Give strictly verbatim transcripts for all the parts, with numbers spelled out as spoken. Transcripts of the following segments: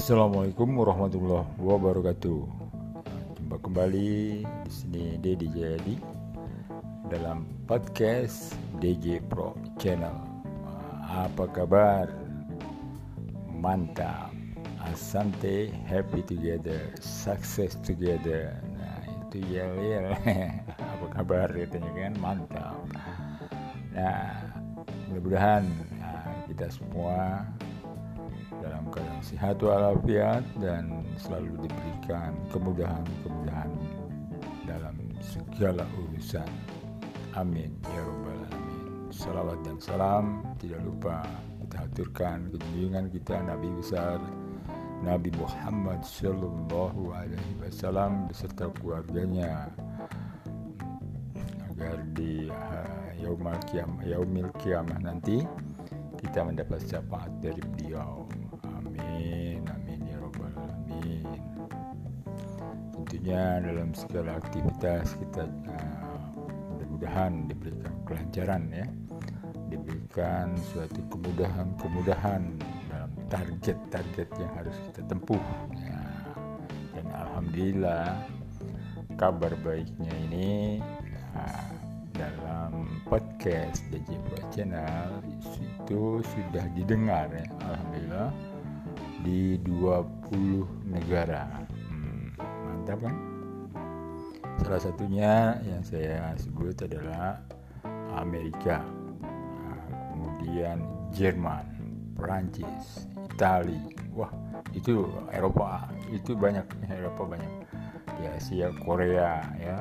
Assalamualaikum warahmatullahi wabarakatuh. Jumpa kembali di sini Dedi Jayadi dalam podcast D J Pro Channel. Apa kabar? Mantap. Asante, happy together, success together. Nah, itu yel-yel. Apa kabar katanya kan? Mantap. Nah, mudah-mudahan nah, kita semua dalam keadaan sehat walafiat dan selalu diberikan kemudahan-kemudahan dalam segala urusan. Amin ya rabbal alamin. Salawat dan salam tidak lupa kita haturkan junjungan kita Nabi besar Nabi Muhammad Sallallahu Alaihi Wasallam beserta keluarganya, agar di uh, yaumil qiyamah, yaumil qiyamah nanti kita mendapat syafaat dari beliau. Amin, amin ya rabbal alamin. Tentunya dalam segala aktivitas kita uh, mudah-mudahan diberikan kelancaran ya, diberikan suatu kemudahan-kemudahan dalam target-target yang harus kita tempuh ya. Dan alhamdulillah kabar baiknya ini uh, dalam podcast D J Pro Channel itu sudah didengar ya, alhamdulillah di dua puluh negara. hmm, Mantap kan? Salah satunya yang saya sebut adalah Amerika, nah, kemudian Jerman, Perancis, Italia. Wah, itu Eropa, itu banyak, Eropa banyak. Di Asia, Korea ya,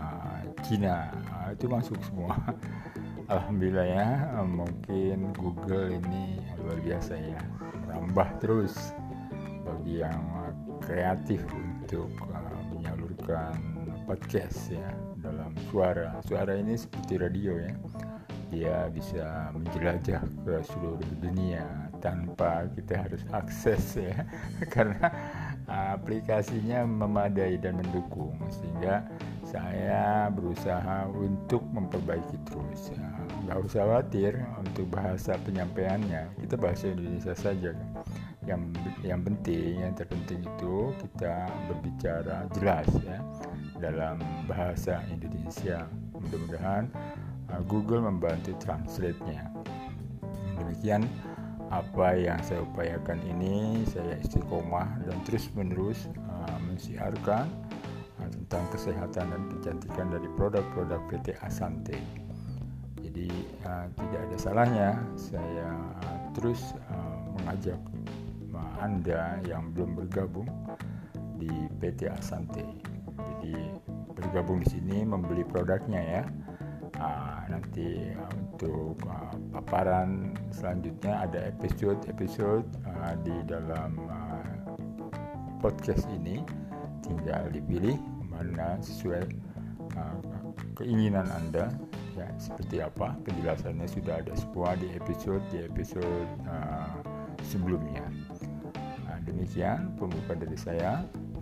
Cina, itu masuk semua. Alhamdulillah ya, mungkin Google ini luar biasa ya, merambah terus bagi yang kreatif untuk uh, menyalurkan podcast ya dalam suara. Suara ini seperti radio ya, dia bisa menjelajah ke seluruh dunia tanpa kita harus akses ya, karena aplikasinya memadai dan mendukung, sehingga saya berusaha untuk memperbaiki terus ya. Nggak usah khawatir untuk bahasa penyampaiannya, kita bahasa Indonesia saja kan. Yang yang penting, yang terpenting itu kita berbicara jelas ya dalam bahasa Indonesia. Mudah-mudahan uh, Google membantu translate-nya. Demikian apa yang saya upayakan ini, saya istiqomah dan terus-menerus uh, mensiarkan uh, tentang kesehatan dan kecantikan dari produk-produk P T Asante. Jadi uh, tidak ada salahnya saya uh, terus uh, mengajak uh, Anda yang belum bergabung di P T Asante. Jadi bergabung di sini, membeli produknya ya. Uh, nanti uh, untuk uh, paparan selanjutnya ada episode-episode uh, di dalam uh, podcast ini, tinggal dipilih mana sesuai uh, keinginan Anda ya, seperti apa penjelasannya sudah ada semua di episode di episode uh, sebelumnya. Nah, demikian pembuka dari saya.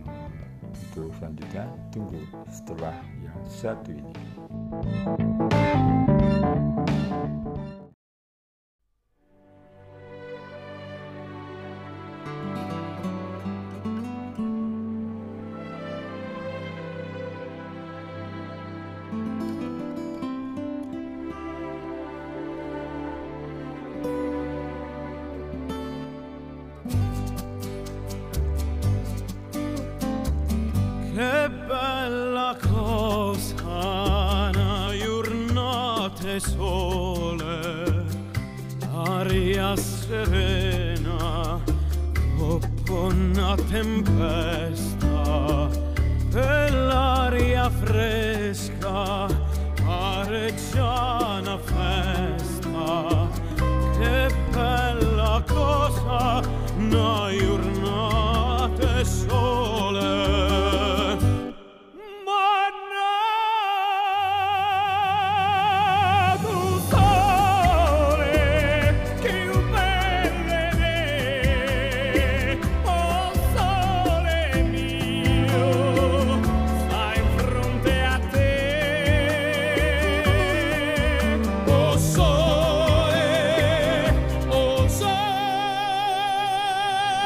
Untuk selanjutnya tunggu setelah yang satu ini. Che bella cosa una giornata sole, aria serena dopo una tempesta, e l'aria fresca pare già una festa. Che bella cosa una giornata sole. Oh sole, oh sole.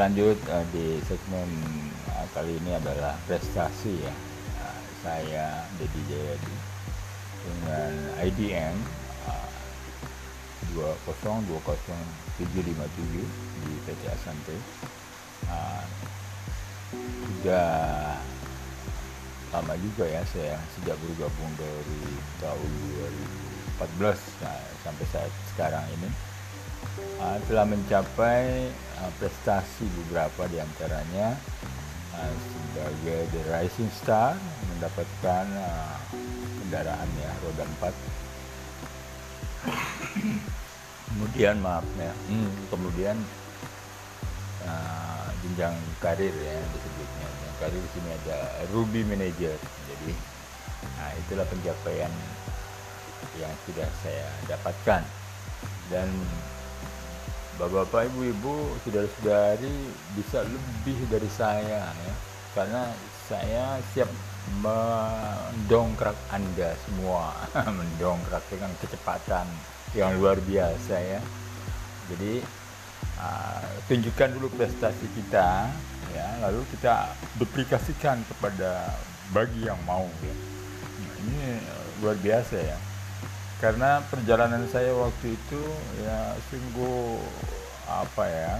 lanjut uh, di segmen uh, kali ini adalah prestasi ya. Uh, saya Dedi Jayadi dengan I D N uh, dua nol dua nol tujuh lima tujuh di P T Asante. Uh, sudah lama juga ya saya sejak bergabung dari tahun dua ribu empat belas nah, sampai saat sekarang ini uh, telah mencapai uh, prestasi beberapa diantaranya uh, sebagai The Rising Star mendapatkan uh, kendaraan ya roda empat. Kemudian maaf ya, hmm, kemudian uh, jenjang karir ya disebutnya. Jenjang karir di sini ada Ruby Manager. Jadi, nah itulah pencapaian yang sudah saya dapatkan. Dan bapak-bapak, ibu-ibu, saudara-saudari bisa lebih dari saya ya, karena saya siap mendongkrak Anda semua, mendongkrak dengan kecepatan yang luar biasa ya. Jadi uh, tunjukkan dulu prestasi kita ya, lalu kita duplikasikan kepada bagi yang mau ya. Nah, ini uh, luar biasa ya, karena perjalanan saya waktu itu ya sungguh apa ya,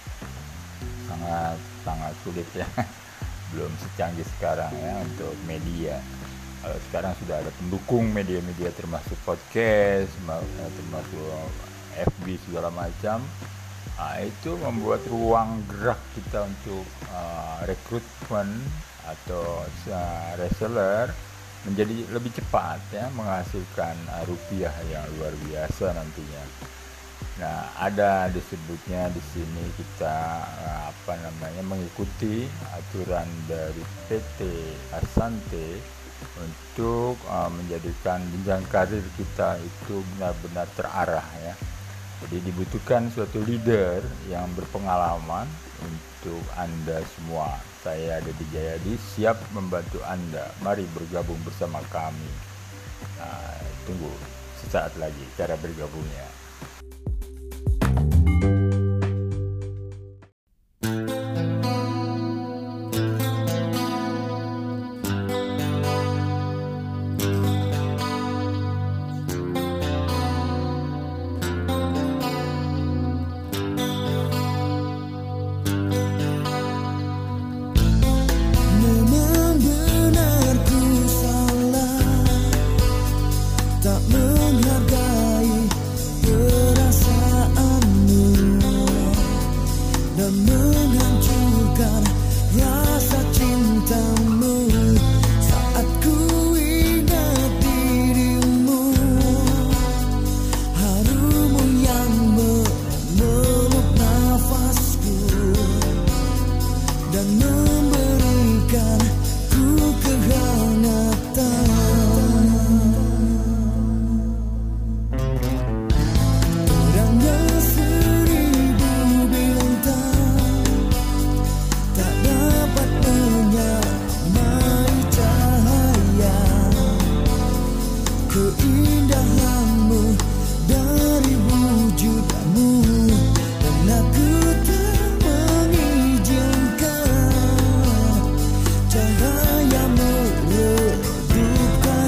sangat sangat sulit ya. Belum secanggih sekarang ya untuk media. Uh, sekarang sudah ada pendukung media-media termasuk podcast, termasuk F B segala macam. Uh, itu membuat ruang gerak kita untuk uh, rekrutmen atau uh, reseller menjadi lebih cepat ya, menghasilkan uh, rupiah yang luar biasa nantinya. Nah, ada disebutnya di sini kita uh, apa namanya mengikuti aturan dari P T Asante untuk uh, menjadikan jenjang karir kita itu benar-benar terarah ya. Jadi dibutuhkan suatu leader yang berpengalaman untuk Anda semua. Saya Dedi Jayadi siap membantu Anda. Mari bergabung bersama kami. Nah, tunggu sesaat lagi cara bergabungnya. Cahaya meredupkan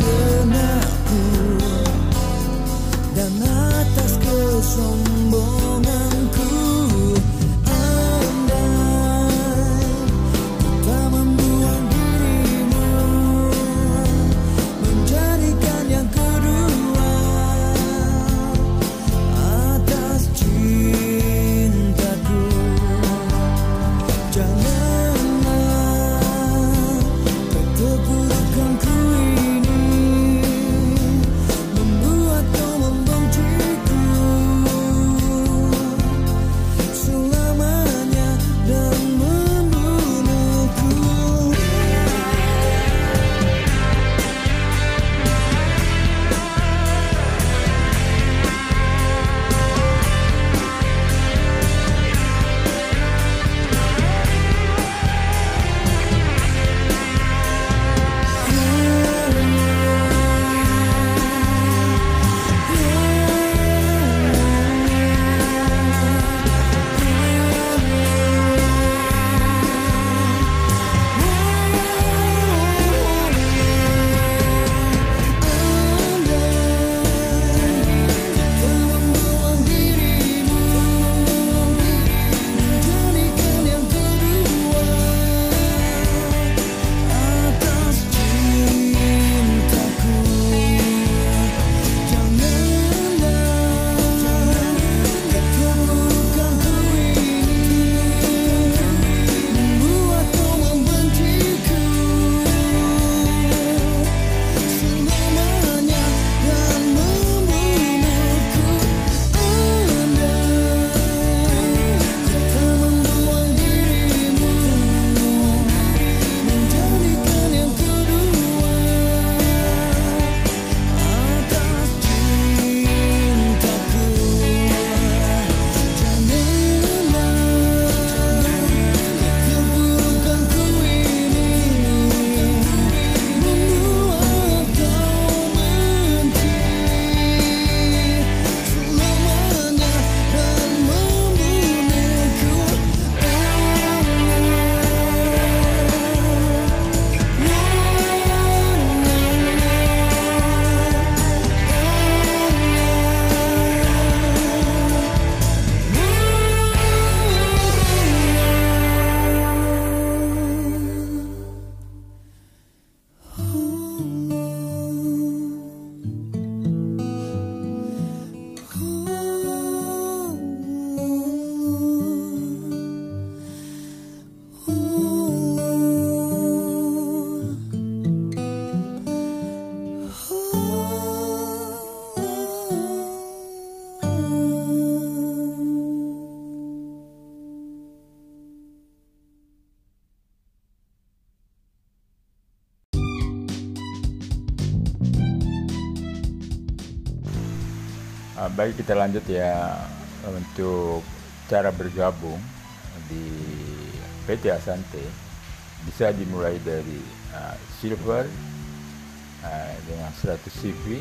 uh, baik kita lanjut ya untuk cara bergabung di P T Asante. Bisa dimulai dari uh, silver uh, dengan seratus C V,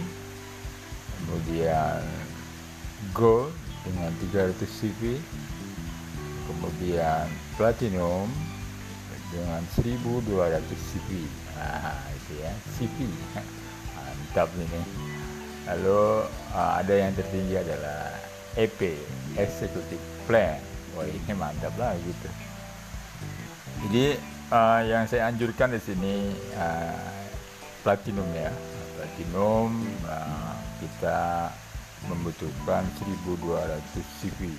kemudian gold dengan tiga ratus C V, kemudian platinum dengan seribu dua ratus C V. Nah, itu ya, C V. Mantap ini. Lalu uh, ada yang tertinggi adalah E P, Executive Plan. Wah, ini mantap lah gitu. Jadi uh, yang saya anjurkan di sini uh, platinum ya. Platinum uh, kita membutuhkan seribu dua ratus C V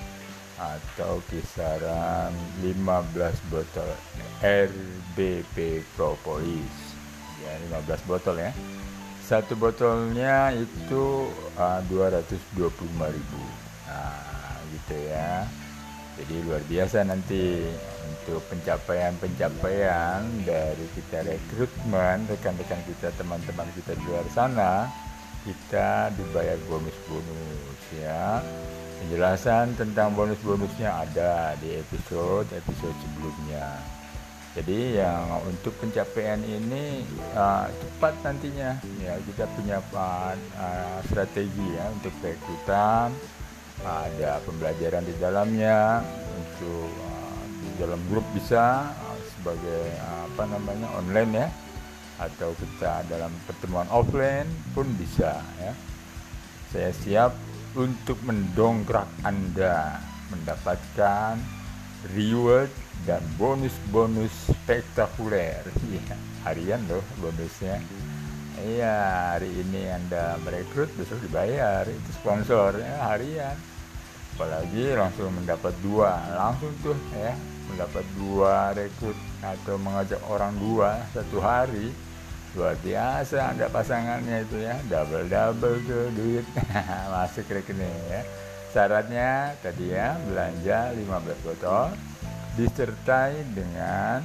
atau kisaran lima belas botol R B P Propolis. Ya, lima belas botol ya. Satu botolnya itu uh, dua ratus dua puluh lima ribu. Nah, gitu ya. Jadi luar biasa nanti untuk pencapaian-pencapaian dari kita rekrutmen rekan-rekan kita, teman-teman kita di luar sana, kita dibayar bonus-bonus ya. Penjelasan tentang bonus-bonusnya ada di episode-episode sebelumnya. Jadi yang untuk pencapaian ini uh, cepat nantinya ya, kita punya uh, strategi ya untuk rekrutan, uh, ada pembelajaran di dalamnya untuk uh, di dalam grup bisa uh, sebagai uh, apa namanya online ya, atau kita dalam pertemuan offline pun bisa ya. Saya siap untuk mendongkrak Anda mendapatkan reward dan bonus-bonus spektakuler. Ya, harian loh bonusnya. Iya, hari ini Anda merekrut, besok dibayar, itu sponsor ya, harian. Apalagi langsung mendapat dua, langsung tuh ya, mendapat dua rekrut atau mengajak orang dua satu hari. Luar biasa Anda pasangannya itu ya, double-double tuh duit masuk rekening ya. Syaratnya tadi ya, belanja lima belas botol disertai dengan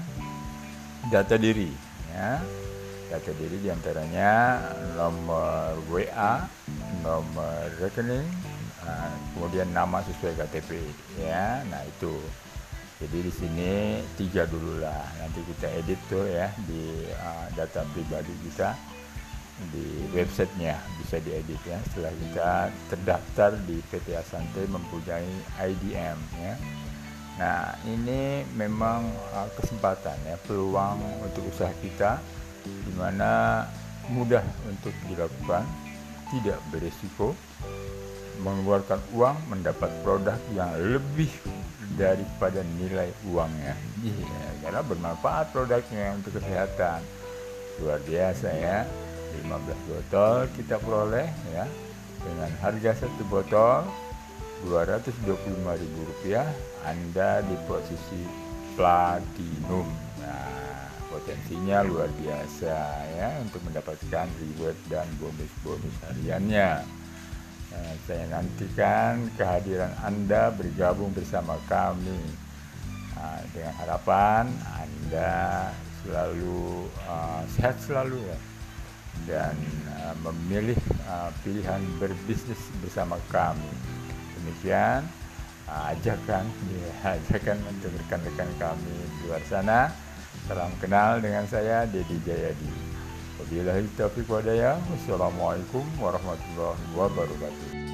data diri ya. Data diri diantaranya nomor W A, nomor rekening, kemudian nama sesuai K T P ya. Nah itu. Jadi di sini tiga dulu lah, nanti kita edit tuh ya di uh, data pribadi kita di websitenya, bisa diedit ya setelah kita terdaftar di P T Asante mempunyai I D M ya. Nah ini memang uh, kesempatan ya, peluang untuk usaha kita, dimana mudah untuk dilakukan, tidak berisiko, mengeluarkan uang mendapat produk yang lebih daripada nilai uangnya. Iya, karena bermanfaat produknya untuk kesehatan. Luar biasa ya. lima belas botol kita peroleh ya, dengan harga satu botol dua ratus dua puluh lima ribu rupiah. Anda di posisi platinum. Nah, potensinya luar biasa ya untuk mendapatkan reward dan bonus-bonus hariannya. Nah, saya nantikan kehadiran Anda bergabung bersama kami. Nah, dengan harapan Anda selalu uh, sehat selalu ya, dan uh, memilih uh, pilihan berbisnis bersama kami. Demikian uh, ajakan, ya, ajakan untuk rekan-rekan kami di luar sana. Salam kenal dengan saya Dedi Jayadi. Wabillahi taufiq wa hidayah. Wassalamualaikum warahmatullahi wabarakatuh.